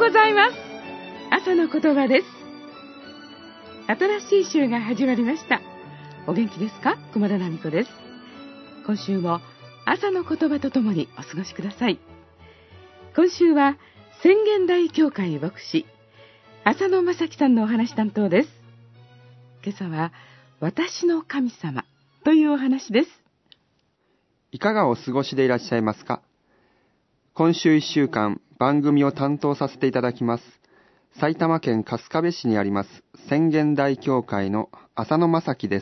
ございます。朝の言葉です。新しい週が始まりました。お元気ですか？熊田奈美子です。今週も朝の言葉とともにお過ごしください。今週は宣言台教会牧師浅野正樹さんのお話担当です。今朝は私の神様というお話です。 いかがお過ごしでいらっしゃいますか？今週1週間番組を担当させていただきます埼玉県春日部市にあります宣言台教会の浅野正樹です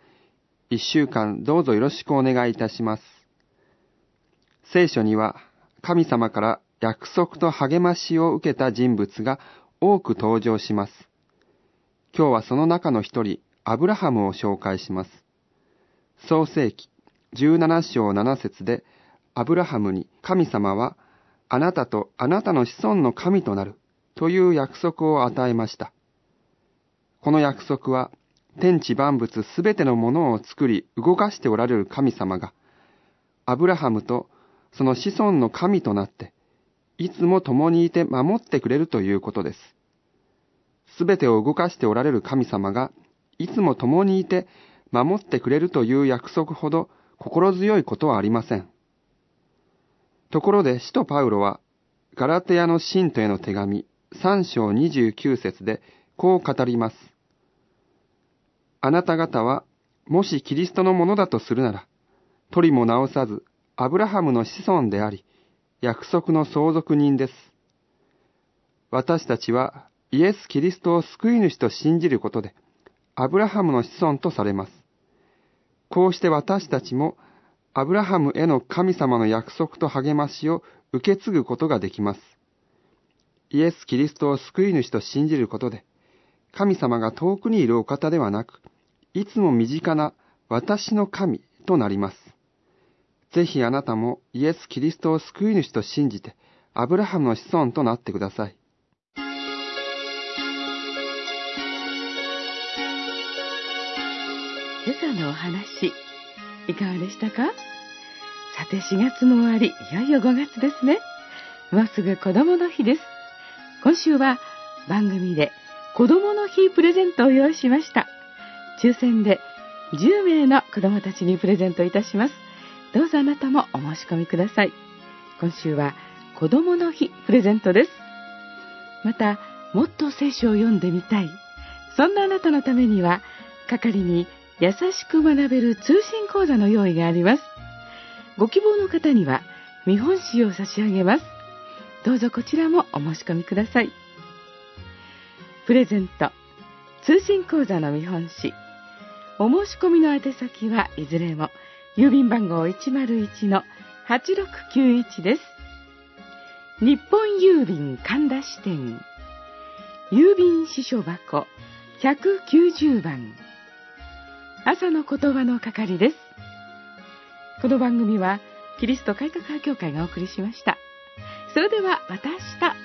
。1週間どうぞよろしくお願いいたします。聖書には神様から約束と励ましを受けた人物が多く登場します。今日はその中の一人、アブラハムを紹介します。創世記17章7節で、アブラハムに神様はあなたとあなたの子孫の神となるという約束を与えました。この約束は天地万物すべてのものを作り動かしておられる神様がアブラハムとその子孫の神となっていつも共にいて守ってくれるということです。すべてを動かしておられる神様がいつも共にいて守ってくれるという約束ほど心強いことはありません。ところで使徒パウロはガラテヤの信徒への手紙3章29節でこう語ります。あなた方はもしキリストのものだとするなら、取りも直さずアブラハムの子孫であり、約束の相続人です。私たちはイエス・キリストを救い主と信じることで、アブラハムの子孫とされます。こうして私たちもアブラハムへの神様の約束と励ましを受け継ぐことができます。イエス・キリストを救い主と信じることで、神様が遠くにいるお方ではなく、いつも身近な私の神となります。ぜひあなたもイエス・キリストを救い主と信じて、アブラハムの子孫となってください。 今朝のお話、いかがでしたか？さて4月も終わり、いよいよ5月ですね。もうすぐ子供の日です。今週は番組で子供の日プレゼントを用意しました。抽選で10名の子供たちにプレゼントいたします。どうぞあなたもお申し込みください。今週は子供の日プレゼントです。また、もっと聖書を読んでみたい。そんなあなたのためには、係に優しく学べる通信講座の用意があります。ご希望の方には見本紙を差し上げます。どうぞこちらもお申し込みください。プレゼント、通信講座の見本紙。お申し込みの宛先はいずれも郵便番号 101-8691 です。日本郵便神田支店、郵便支所箱190番。朝の言葉の係です。この番組はキリスト改革派教会がお送りしました。それではまた明日。